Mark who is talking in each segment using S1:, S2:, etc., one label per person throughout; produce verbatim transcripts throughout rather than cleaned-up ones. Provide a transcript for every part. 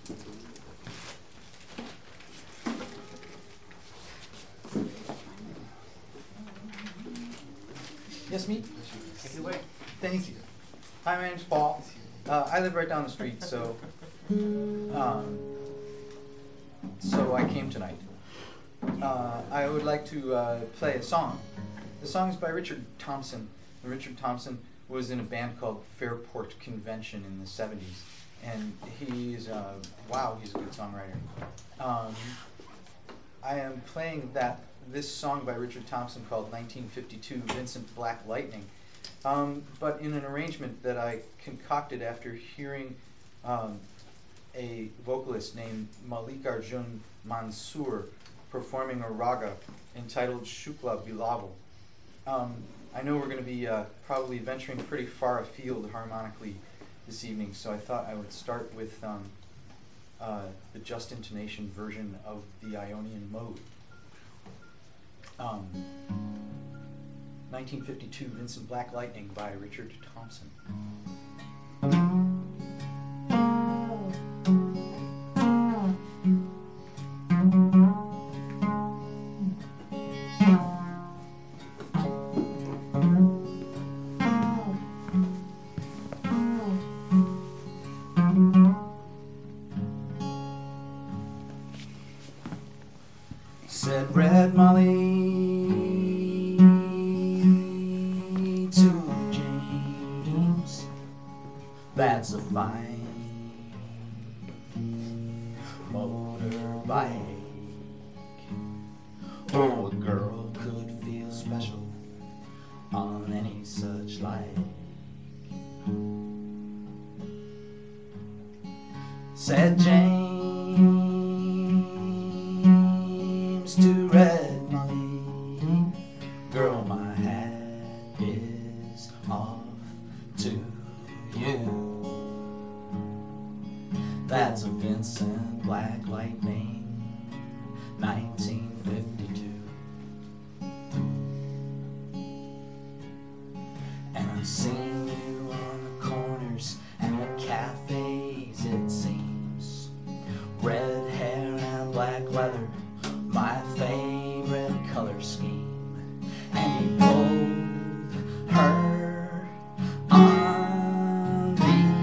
S1: Yes, me? Take it away. Thank you. Hi, my name's Paul. Uh, I live right down the street, so um, so I came tonight. Uh, I would like to uh, play a song. The song is by Richard Thompson. And Richard Thompson was in a band called Fairport Convention in the seventies, and he's uh, wow, he's a good songwriter. Um, I am playing that this song by Richard Thompson called nineteen fifty-two Vincent Black Lightning, um, but in an arrangement that I concocted after hearing um, a vocalist named Mallikarjun Mansoor performing a raga entitled Shukla Bilaval. Um, I know we're going to be uh, probably venturing pretty far afield harmonically this evening, so I thought I would start with um, uh, the just intonation version of the Ionian mode. Um, nineteen fifty-two Vincent Black Lightning by Richard Thompson. Said Red Molly to James, that's a fine motorbike. Oh, a girl could feel special on any such like. Said James to Red Molly, girl, my hat is off to you. That's a Vincent Black Lightning, nineteen fifty-two. And I've seen you on the corners and the cafes, it seems. Red hair and black leather, my favorite color scheme. And he pulled her on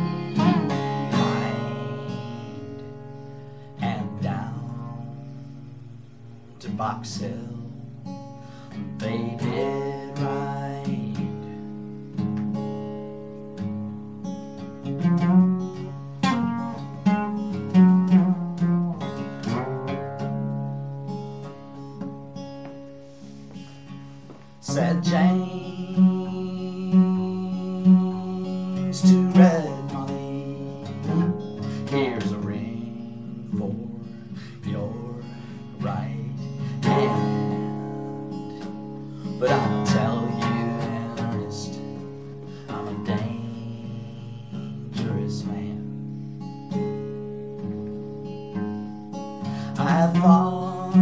S1: behind and down to Box Hill they did ride. Said James to Red Molly, here's a ring for your right hand. But I'll tell you in earnest, I'm a dangerous man. I thought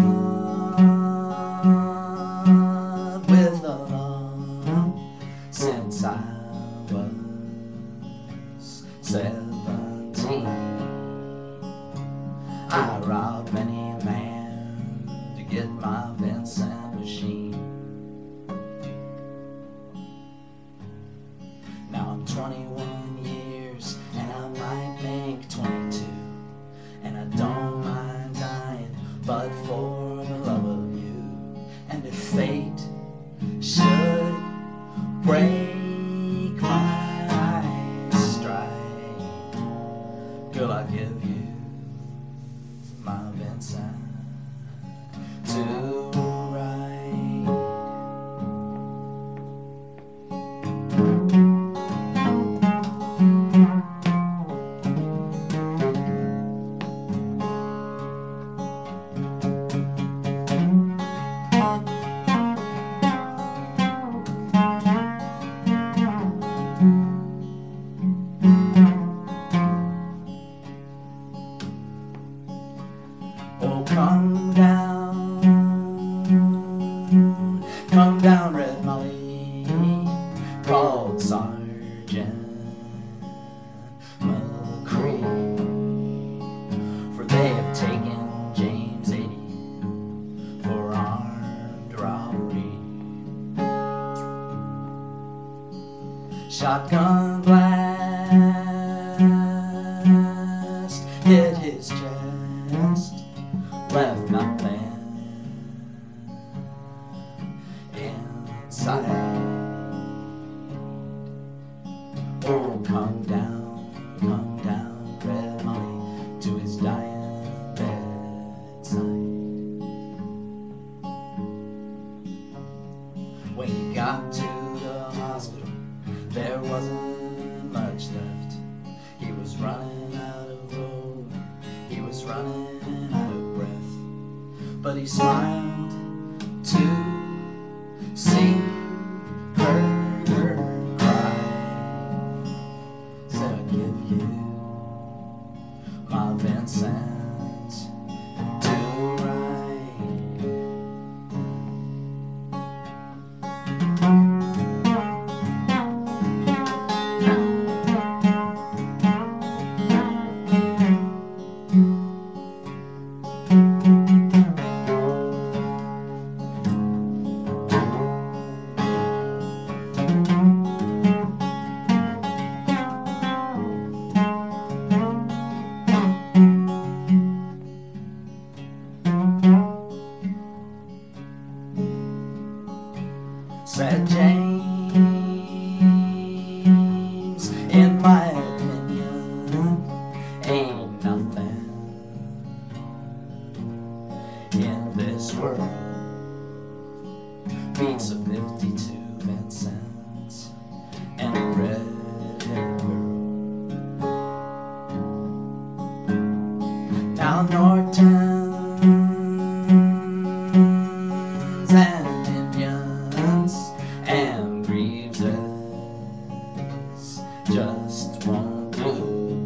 S1: since I was seventeen. I robbed many a man to get my Vincent machine. Now I'm twenty-one years and I might make twenty-two, and I don't mind dying, but for the love of you. And if fate should break my stride, girl, I'll give you my Vincent to ride. Oh, come down, come down, Red Molly, called Sergeant McCree.
S2: shotgun blast hit his chest, left nothing inside. Oh, come down, come down, Red Molly, to his dying bedside. When he got to the hospital, there wasn't much left. He was running out of road, he was running out of breath. But he smiled to see her cry. Said, I'll give you my Vincent to ride. Said James, in my opinion, ain't nothing in this world beats a fifty-two Vincent and a red-haired girl. Now Nortons and Indians and Greaves just won't do.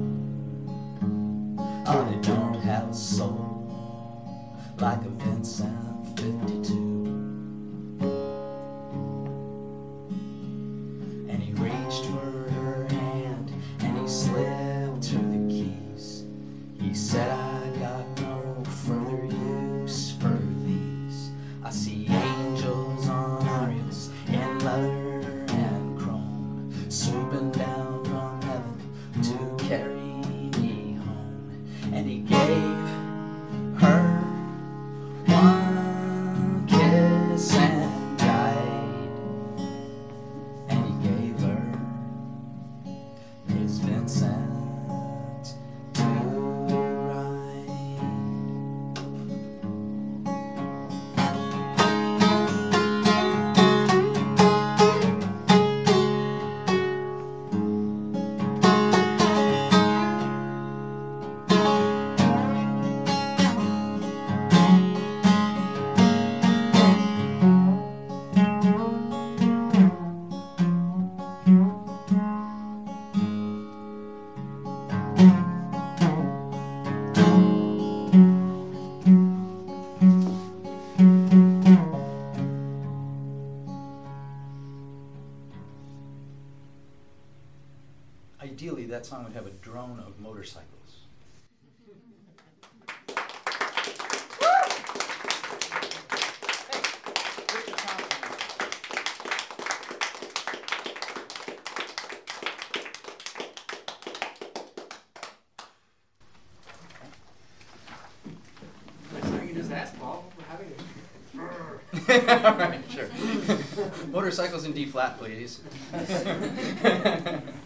S2: Oh, they don't have a soul like a Vincent fifty-two. And he reached for her hand and he slipped her the keys. He said, I got no further use for these. I see angels on Ariels in leather and chrome, swooping down from heaven to carry me home. And he gave her one kiss and died. And he gave her his Vincent to ride.
S1: Ideally, that song would have a drone of motorcycles.
S3: Next time you just ask Paul, we're having
S1: All right, sure. Motorcycles in D flat, please.